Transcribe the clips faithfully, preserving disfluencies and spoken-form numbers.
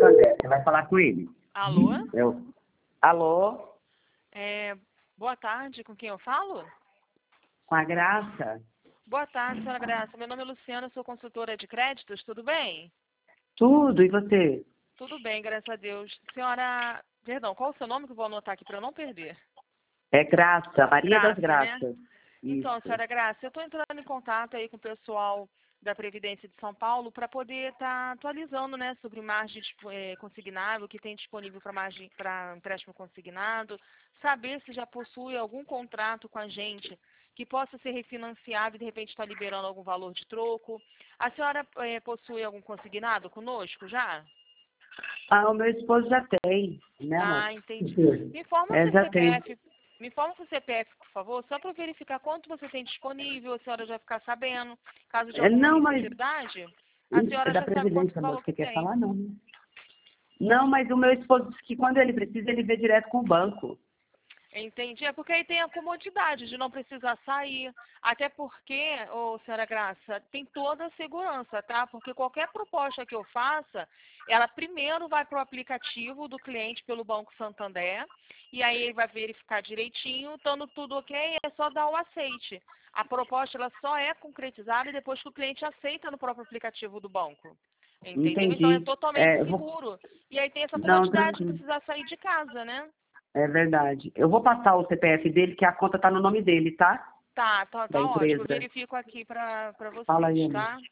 Santander. Você vai falar com ele. Alô? Eu... Alô? É, boa tarde, com quem eu falo? Com a Graça? Boa tarde, senhora Graça. Meu nome é Luciana, sou consultora de créditos, tudo bem? Tudo, e você? Tudo bem, graças a Deus. Senhora, perdão, qual o seu nome que eu vou anotar aqui para eu não perder? É Graça, Maria das Graça, né? Graças. Então, Isso. senhora Graça, eu estou entrando em contato aí com o pessoal da Previdência de São Paulo para poder estar atualizando, né, sobre margem eh, consignável, que tem disponível para margem para empréstimo consignado, saber se já possui algum contrato com a gente que possa ser refinanciado e de repente está liberando algum valor de troco. A senhora eh, possui algum consignado conosco já? Ah, o meu esposo já tem, né, amor? Ah, entendi. Me informa o É, seu já tem. C P F, me informa o seu C P F, por favor, só para verificar quanto você tem disponível, a senhora já ficar sabendo. Caso de É, alguma não, mas necessidade, a isso é senhora da já sabe quanto Previdência, amor. valor que Você quer tem. falar, não, né? Não, mas o meu esposo disse que quando ele precisa, ele vê direto com o banco. Entendi. É porque aí tem a comodidade de não precisar sair. Até porque, ô, senhora Graça, tem toda a segurança, tá? Porque qualquer proposta que eu faça, ela primeiro vai para o aplicativo do cliente pelo Banco Santander, e aí ele vai verificar direitinho, estando tudo ok, é só dar o aceite. A proposta ela só é concretizada depois que o cliente aceita no próprio aplicativo do banco. Entendeu? Então é Entendi. totalmente É, eu vou... seguro. E aí tem essa Não, comodidade de tranquilo. precisar sair de casa, né? É verdade. Eu vou passar o C P F dele, que a conta tá no nome dele, tá? Tá, tá, Da tá ótimo. Eu empresa. verifico aqui para Fala aí, vocês, amor. tá?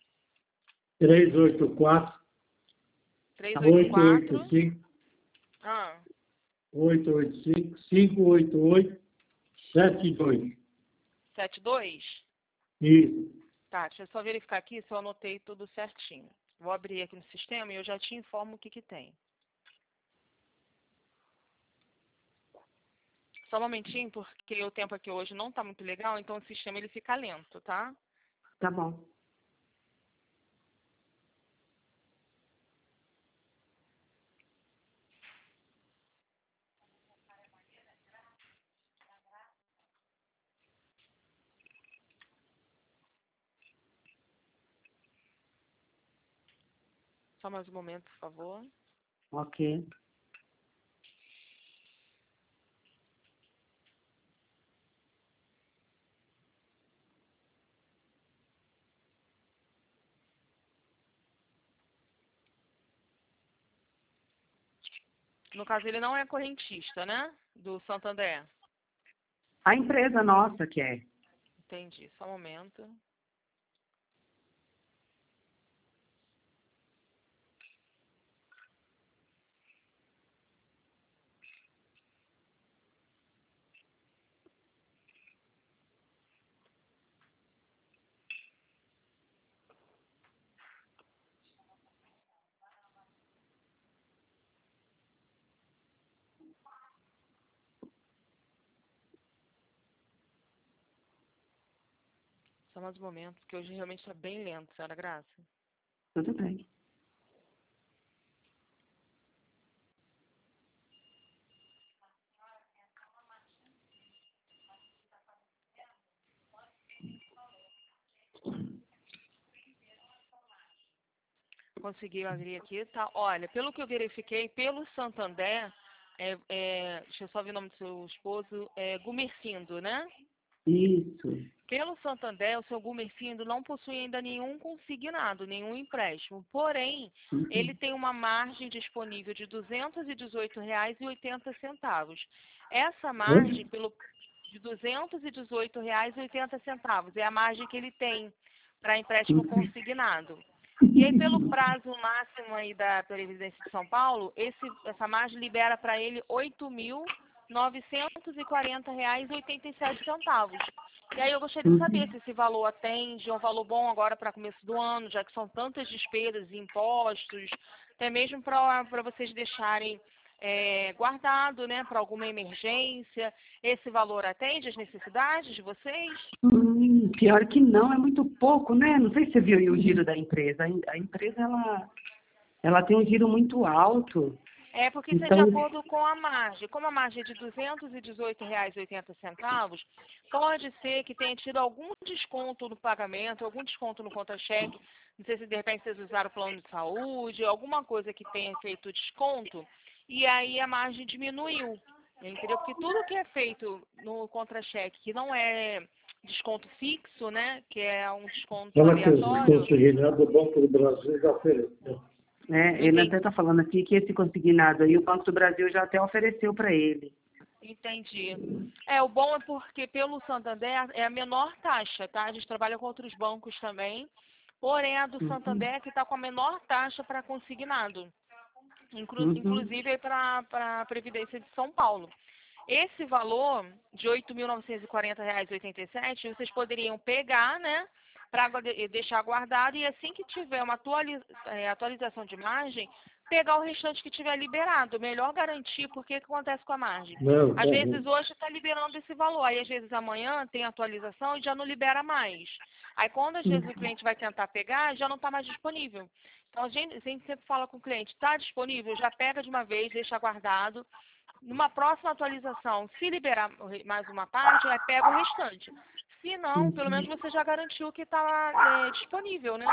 três oito quatro, três oito oito oito quatro. cinco, Ah, oito oito cinco, cinco oito oito, sete dois. sete dois. Isso. Tá, deixa eu só verificar aqui se eu anotei tudo certinho. Vou abrir aqui no sistema e eu já te informo o que que tem. Só um momentinho, porque o tempo aqui hoje não tá muito legal, então o sistema ele fica lento, tá? Tá bom. Só mais um momento, por favor. Ok. No caso, ele não é correntista, né? Do Santander. A empresa nossa que é. Entendi. Só um momento. Só mais um momento, porque hoje realmente está bem lento, senhora Graça. Tudo bem. Consegui abrir aqui, tá? Olha, pelo que eu verifiquei, pelo Santander, é, é, deixa eu só ver o nome do seu esposo, é Gumercindo, né? Isso. Pelo Santander, o seu Gumercindo não possui ainda nenhum consignado, nenhum empréstimo. Porém, ele tem uma margem disponível de duzentos e dezoito reais e oitenta centavos. Essa margem, pelo de duzentos e dezoito reais e oitenta centavos, é a margem que ele tem para empréstimo consignado. E aí, pelo prazo máximo aí da Previdência de São Paulo, esse, essa margem libera para ele oito mil novecentos e quarenta reais e oitenta e sete centavos. E aí eu gostaria de saber se esse valor atende, é um valor bom agora para começo do ano, já que são tantas despesas e impostos, até mesmo para vocês deixarem é, guardado, né, para alguma emergência. Esse valor atende às necessidades de vocês? Hum, pior que não, é muito pouco, né? Não sei se você viu aí o giro da empresa. A empresa, ela, ela tem um giro muito alto. É porque isso é de Então, acordo com a margem. Como a margem é de duzentos e dezoito reais e oitenta centavos, pode ser que tenha tido algum desconto no pagamento, algum desconto no contra-cheque, não sei se de repente vocês usaram o plano de saúde, alguma coisa que tenha feito desconto, e aí a margem diminuiu, entendeu? Porque tudo que é feito no contra-cheque, que não é desconto fixo, né, que é um desconto Fala que os aleatório... consignados do Banco do Brasil já ofereceu. É, ele até está falando aqui que esse consignado aí, o Banco do Brasil já até ofereceu para ele. Entendi. É, o bom é porque pelo Santander é a menor taxa, tá? A gente trabalha com outros bancos também, porém a do Santander é que está com a menor taxa para consignado, inclu Uhum. inclusive para a Previdência de São Paulo. Esse valor de oito mil novecentos e quarenta reais e oitenta e sete centavos, vocês poderiam pegar, né, para deixar guardado e assim que tiver uma atualiza é, atualização de margem, pegar o restante que tiver liberado. Melhor garantir, porque o que acontece com a margem? Não, Às tá vezes bom. hoje está liberando esse valor, aí às vezes amanhã tem atualização e já não libera mais. Aí quando às vezes o cliente vai tentar pegar, já não está mais disponível. Então a gente, a gente sempre fala com o cliente, está disponível, já pega de uma vez, deixa guardado. Numa próxima atualização, se liberar mais uma parte, aí pega o restante. Se não, pelo menos você já garantiu que está é, disponível, né?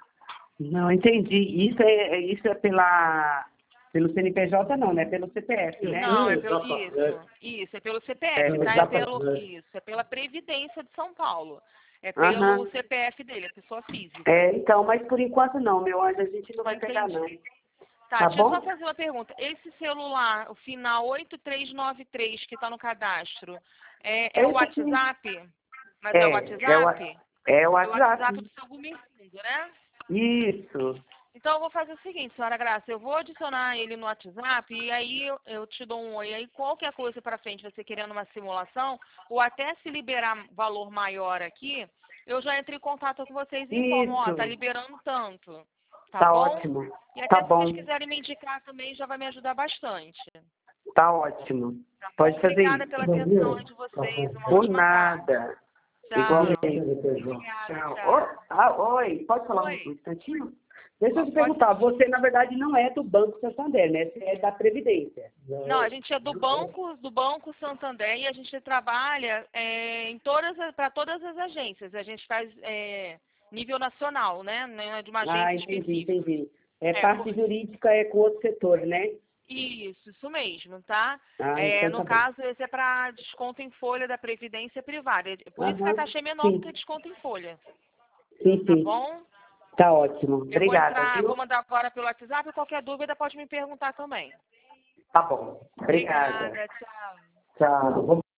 Não, entendi. Isso é, isso é pela, pelo C N P J, não, né? Pelo C P F, né? Não, é Sim, pelo, exatamente. isso, isso, é pelo C P F, É, tá? É exatamente. pelo, isso, é pela Previdência de São Paulo. É Aham. pelo C P F dele, a pessoa física. É, então, mas por enquanto não, meu anjo, a gente não vai pegar, não. Entendi. Tá, Tá deixa eu bom? só fazer uma pergunta. Esse celular, o final oito três nove três que está no cadastro, é, é o Esse aqui- WhatsApp? Mas É, é o é o, WhatsApp? é o É o WhatsApp WhatsApp. do seu Gumercindo, né? Isso. Então eu vou fazer o seguinte, senhora Graça, eu vou adicionar ele no WhatsApp e aí eu, eu te dou um oi. Aí qualquer coisa para frente, você querendo uma simulação, ou até se liberar valor maior aqui, eu já entro em contato com vocês e informo, ó, Isso. tá liberando tanto. Tá, Tá bom? ótimo. E até Tá se bom. vocês quiserem me indicar também, já vai me ajudar bastante. Tá ótimo. Tá Pode bom? fazer Obrigada isso. pela atenção de vocês. Uma Por ótima tarde. nada. Tchau. Igualmente. Obrigada, Tchau. tchau. Oi, ah, oi, pode falar Oi. um instantinho? Deixa eu te Pode- perguntar, você na verdade não é do Banco Santander, né? Você é da Previdência. Não, a gente é do Banco, do Banco Santander e a gente trabalha é, em todas para todas as agências. A gente faz é, nível nacional, né? Não é de uma agência Ah, entendi, específica. entendi. É, É, parte por- jurídica é com outro setor, né? Isso, isso mesmo, tá? Ah, É, então no tá bom. caso, esse é para desconto em folha da Previdência Privada. Por isso que a Aham, taxa é menor sim. do que desconto em folha. Sim, Tá sim. bom? Tá ótimo. Eu vou Obrigada, entrar, viu? vou mandar agora pelo WhatsApp. Qualquer dúvida pode me perguntar também. Tá bom. Obrigada. Obrigada, tchau. Tchau.